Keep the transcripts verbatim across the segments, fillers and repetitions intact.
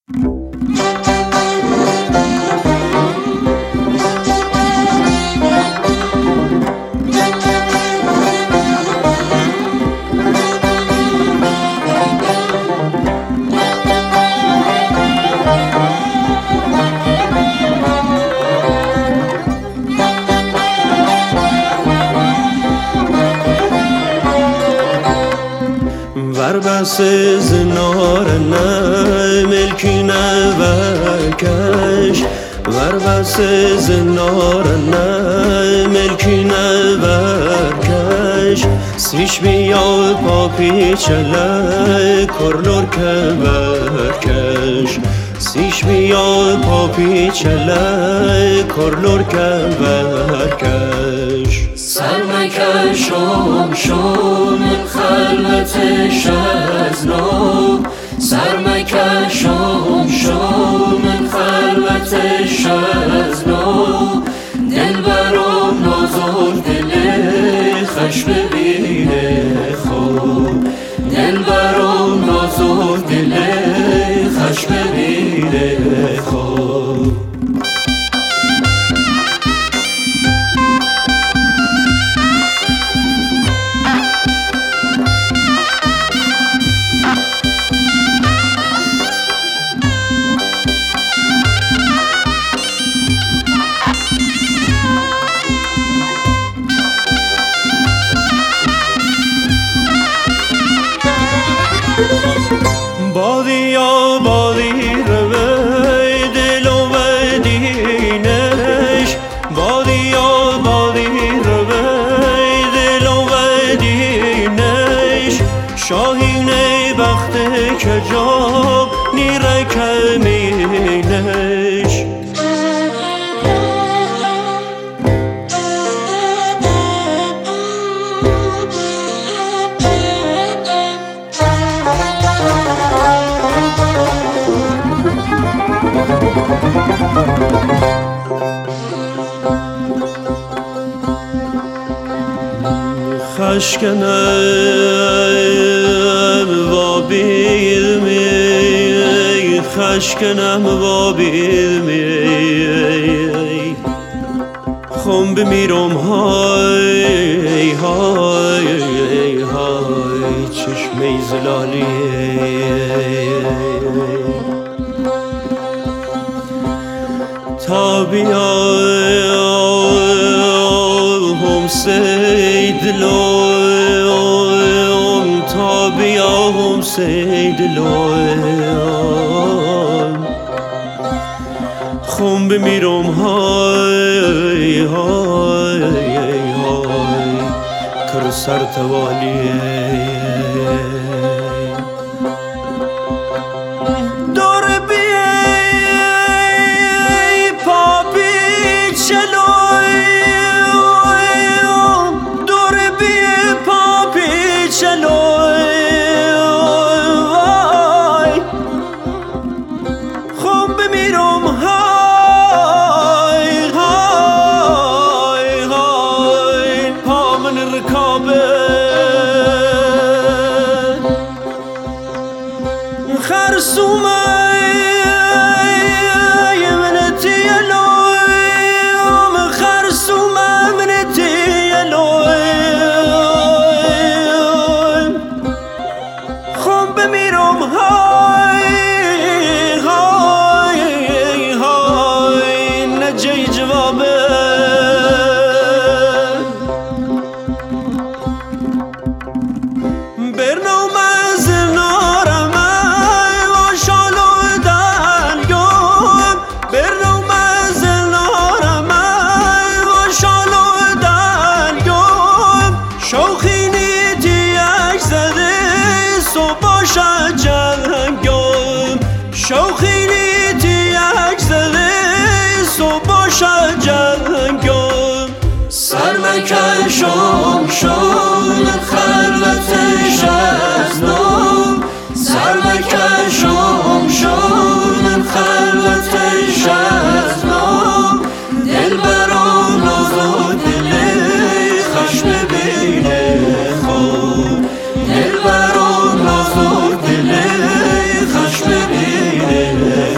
ور بس زنار نه ملکی نه ورکش ور بس زنار نه ملکی نه ورکش سیش بیا پاپی چله کرلور که ورکش سیش بیا پاپی چله کرلور که ورکش سرمکشم شون خلوتش از نو سرمکشم شون خلوتش از نو دل برام نازل دل خش ببینه خوب دل برام نازل دل خش ببینه خوب بادیا بادی روی دل و دینش بادیا بادی روی دل و دینش شاهین بخت که جا نیره کمینش خشکنم و بیرمی خشکنم و بیرمی خم بمیرم های های های چشمه زلالی تا بیام سیدلویم تا بیام سیدلویم خم بمیرم های های های کر سر توالیه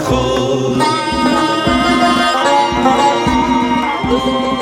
خود